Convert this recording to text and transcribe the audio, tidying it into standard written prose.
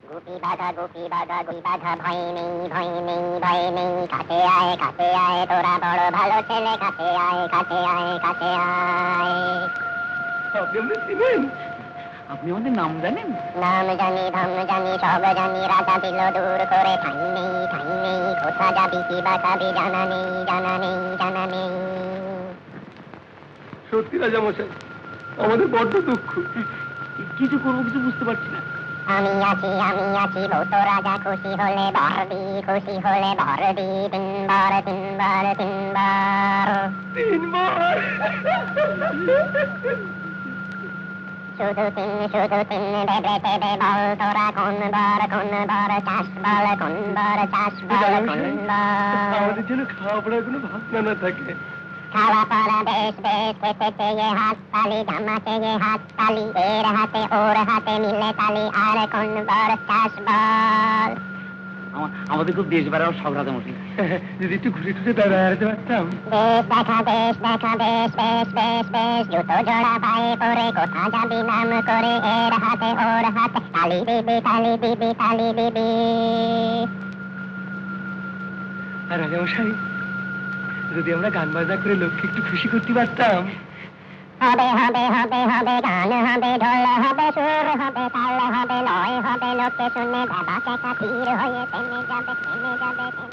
ভয় নেই ভয় নেই ভয় নেই, কাছে আয় তোরা বড় ভালো ছেলে, কাছে আয় আপনি আমাদের চিনেন? আপনি আমাদের নাম জানেন? নাম জানি ধাম জানি সব জানি, রাজা দিল দূর করে, ঠাই নেই কোথা যাবি কি বা খাবি, জানা নেই। সত্যি রাজামশাই, আমাদের বড্ড দুঃখ। কিছু করবো, কিছু বুঝতে পারছি না। আমি আছি ভূত রাজা, খুশি হলে বরদি তিনবার শুধু তিন ভেবে বল তোরা কোন বার চাষ বল, কোন বার চাষ বল, কোন বার। আমাদের যেন খাওয়া পড়ার কোনো ভাবনা না থাকে। খাওয়া পড়া বেশ খেতে চেয়ে হাত তালি, জামা চেয়ে হাত তালি, এর হাতে ওর হাতে মিলে তালি, আর কোন বার চাষ বল। আমাদের খুব দেশ বেড়াও সব রাজামশাই, যদি একটু ঘুরে ঘুরে বেড়াতে পারতাম। দেশ দেখা বেশ জুতো জোড়া পায়ে পরে, কোথা যাবি নাম করে, এর হাতে ওর হাতে তালি দিবি। আর রাজামশাই, যদি আমরা গান বাজনা করে লোককে একটু খুশি করতে পারতাম। হবে গান হবে, ঢোল হবে, সুর হবে, তাল হবে, লয় হবে, লোকে শুনে বাবা কে কাতির হয়ে থেমে যাবে।